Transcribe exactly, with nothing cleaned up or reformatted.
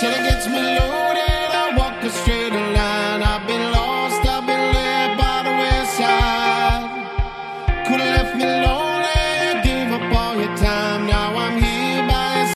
Till it gets me loaded, I walk the straight line.